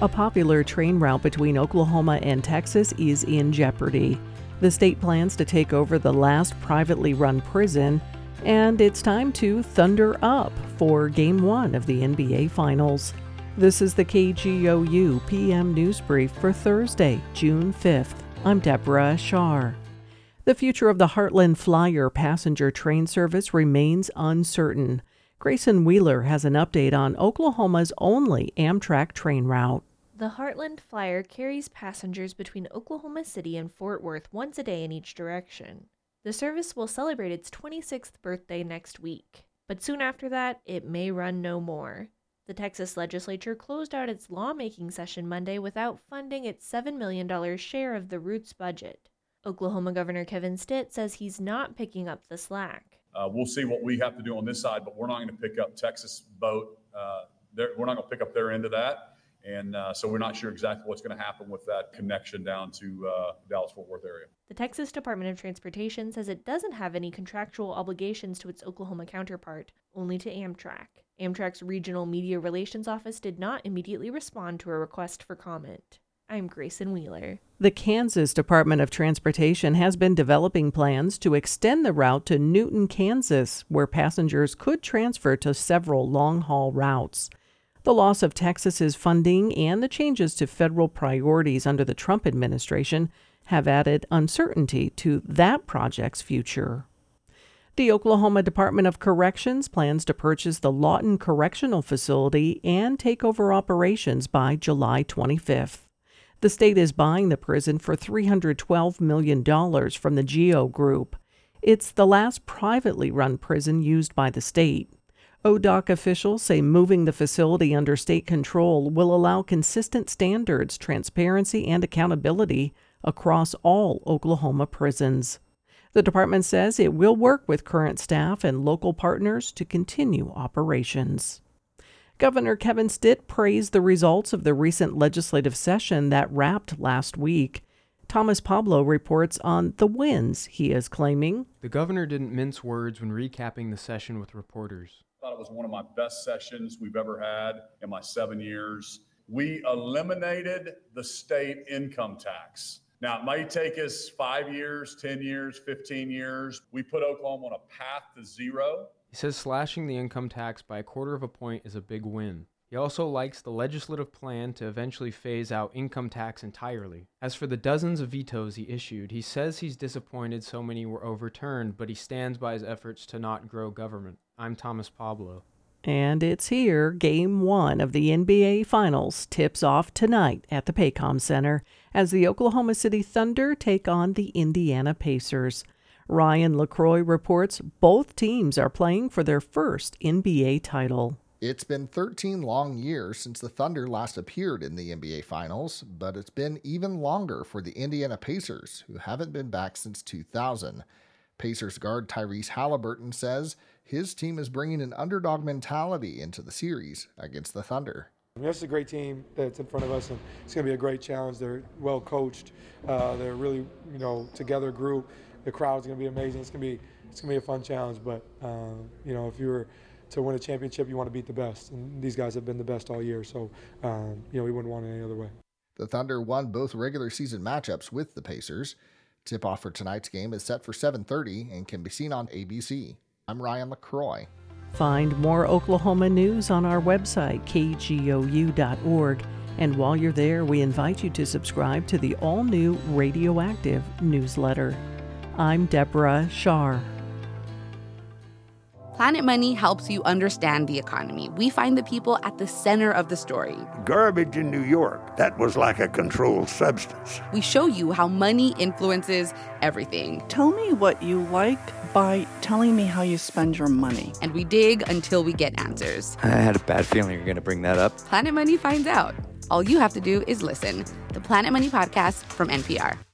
A popular train route between Oklahoma and Texas is in jeopardy. The state plans to take over the last privately run prison, and it's time to thunder up for Game 1 of the NBA Finals. This is the KGOU PM News Brief for Thursday, June 5th. I'm Deborah Shar. The future of the Heartland Flyer passenger train service remains uncertain. Grayson Wheeler has an update on Oklahoma's only Amtrak train route. The Heartland Flyer carries passengers between Oklahoma City and Fort Worth once a day in each direction. The service will celebrate its 26th birthday next week, but soon after that, it may run no more. The Texas legislature closed out its lawmaking session Monday without funding its $7 million share of the route's budget. Oklahoma Governor Kevin Stitt says he's not picking up the slack. We'll see what we have to do on this side, but we're not going to pick up Texas boat. We're not going to pick up their end of that. And so we're not sure exactly what's going to happen with that connection down to Dallas-Fort Worth area. The Texas Department of Transportation says it doesn't have any contractual obligations to its Oklahoma counterpart, only to Amtrak. Amtrak's Regional Media Relations Office did not immediately respond to a request for comment. I'm Grayson Wheeler. The Kansas Department of Transportation has been developing plans to extend the route to Newton, Kansas, where passengers could transfer to several long-haul routes. The loss of Texas's funding and the changes to federal priorities under the Trump administration have added uncertainty to that project's future. The Oklahoma Department of Corrections plans to purchase the Lawton Correctional Facility and take over operations by July 25th. The state is buying the prison for $312 million from the GEO Group. It's the last privately run prison used by the state. ODOC officials say moving the facility under state control will allow consistent standards, transparency, and accountability across all Oklahoma prisons. The department says it will work with current staff and local partners to continue operations. Governor Kevin Stitt praised the results of the recent legislative session that wrapped last week. Thomas Pablo reports on the wins he is claiming. The governor didn't mince words when recapping the session with reporters. I thought it was one of my best sessions we've ever had in my 7 years. We eliminated the state income tax. Now, it may take us 5 years, 10 years, 15 years. We put Oklahoma on a path to zero. He says slashing the income tax by 1/4 of a point is a big win. He also likes the legislative plan to eventually phase out income tax entirely. As for the dozens of vetoes he issued, he says he's disappointed so many were overturned, but he stands by his efforts to not grow government. I'm Thomas Pablo. And it's here. Game 1 of the NBA Finals tips off tonight at the Paycom Center as the Oklahoma City Thunder take on the Indiana Pacers. Ryan LaCroix reports both teams are playing for their first NBA title. It's been 13 long years since the Thunder last appeared in the NBA Finals, but it's been even longer for the Indiana Pacers, who haven't been back since 2000. Pacers guard Tyrese Halliburton says his team is bringing an underdog mentality into the series against the Thunder. This is a great team that's in front of us, and it's going to be a great challenge. They're well coached. They're really, together group. The crowd's going to be amazing. It's going to be a fun challenge. But if you were to win a championship, you want to beat the best, and these guys have been the best all year. So we wouldn't want it any other way. The Thunder won both regular season matchups with the Pacers. Tip-off for tonight's game is set for 7:30 and can be seen on ABC. I'm Ryan LaCroix. Find more Oklahoma news on our website, kgou.org. And while you're there, we invite you to subscribe to the all-new Radioactive newsletter. I'm Deborah Shar. Planet Money helps you understand the economy. We find the people at the center of the story. Garbage in New York, that was like a controlled substance. We show you how money influences everything. Tell me what you like by telling me how you spend your money. And we dig until we get answers. I had a bad feeling you were going to bring that up. Planet Money finds out. All you have to do is listen. The Planet Money Podcast from NPR.